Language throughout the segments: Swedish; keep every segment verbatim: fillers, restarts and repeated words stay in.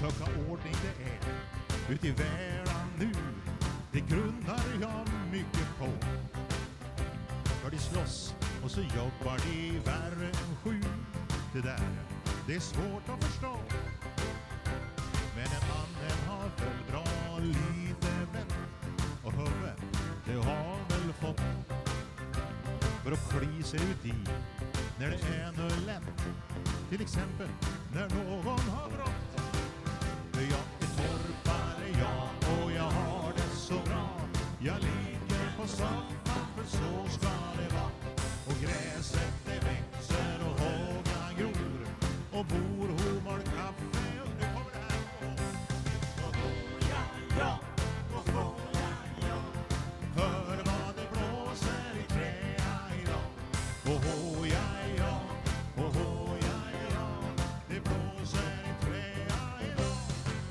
sköka ordning det är ut i världen nu. Det grundar jag mycket på. För de slåss och så jobbar de värre än sju. Det där, det är svårt att förstå. Men en mannen har väl bra lite vett. Och huvud, det har väl fått. För att kli sig ut i när det är nu lätt. Till exempel när någon har brått. För jag är torpare, jag, och jag har det så bra. Jag ligger på soffan, för så ska det vara. Och gräset det växer och hågan gror. Och bor homar kaffe och nu kommer det här. Och hoja, ja, och hoja, ja. Hör vad det blåser i träa idag. Och hoja, ja, och hoja, ja. Det blåser i träa idag.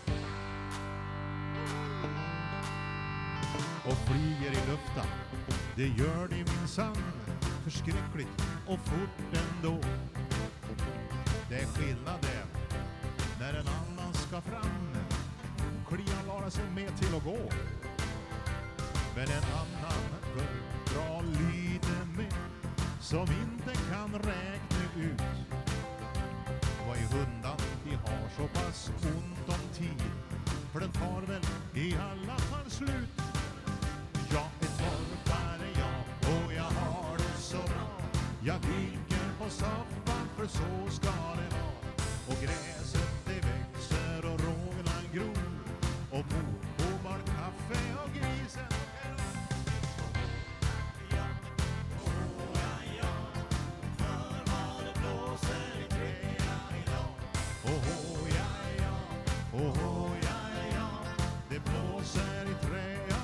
Och flyger i luften, det gör det minsann. Förskräckligt och fort ändå. Det är skillnad det när en annan ska fram. Kliar lara sig med till att gå. Men en annan bör dra lite med som inte kan räkna ut. Vad i hundan de har så pass ont om tid. För den tar väl i alla fall slut. Jag är torpare, jag, och jag har det så bra. Jag ligger på soffan, för så ska det vara. Och gräset det växer och råglan gror. Och mor homar kaffe och grisen. Ja, oh, ja, ja. För vad det blåser i träa idag. Oh, oh, ja, ja. Oh, oh, ja, ja. Det blåser i träa idag.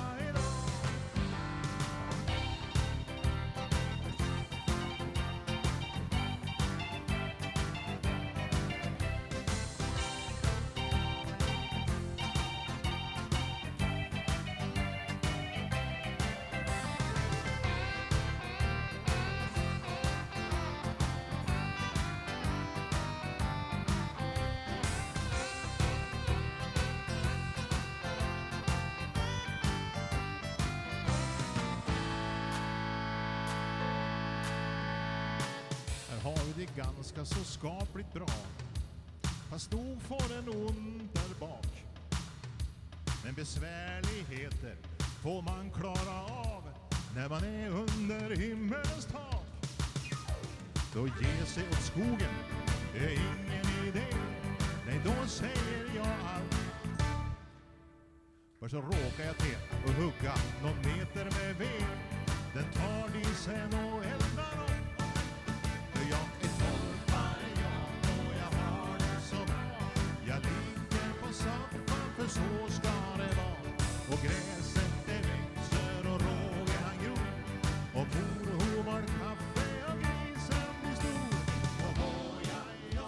Ganska så skapligt bra. Fast nog får en ond där bak. Men besvärligheter får man klara av när man är under himmelens tak. Då ge sig åt skogen är ingen idé. Nej, då säger jag allt. För så råkar jag till och hugga någon meter med ved. Den tar de sen och eldar upp. För jag är torpare, jag, och jag har det så bra. Jag ligger på soffan, för så ska det vara. Och gräset det växer och rågan gror. Och mor homar kaffe och grisen blir stor. Och hoja, ja.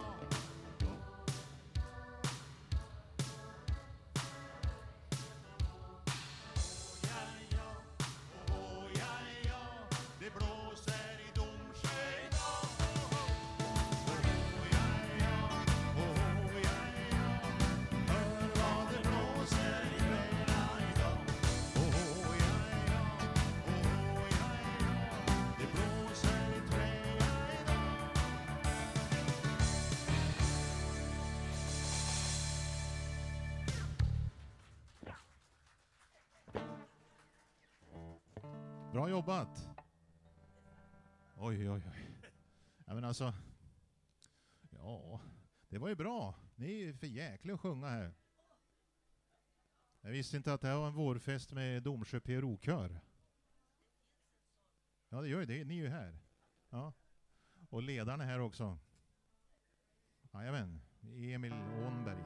Hoja, ja. Och hoja, ja. Det blåser i Domsjö idag. Och hoja, ja. Och hoja, ja. Hör vad det blåser i träda idag. Och hoja, ja. Och hoja, ja. Det blåser i träda idag. Bra jobbat. Oj, oj, oj. Ja, men alltså. Ja, det var ju bra. Ni är för jäkla att sjunga här. Jag visste inte att det här var en vårfest med Domsjö P R O-kör. Ja, det gör ju det. Ni är ju här. Ja. Och ledarna här också. Jajamän. Emil Ånberg.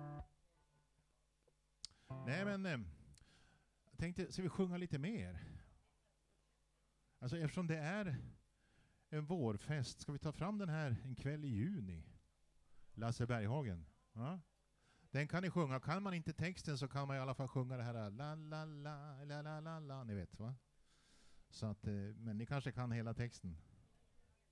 Nej, men eh, jag tänkte, ska vi sjunga lite mer? Alltså eftersom det är en vårfest, ska vi ta fram den här en kväll i juni? Lasse Berghagen. Ja. Den kan ni sjunga. Kan man inte texten så kan man i alla fall sjunga det här la la la la la la la, ni vet va? Så att, men ni kanske kan hela texten.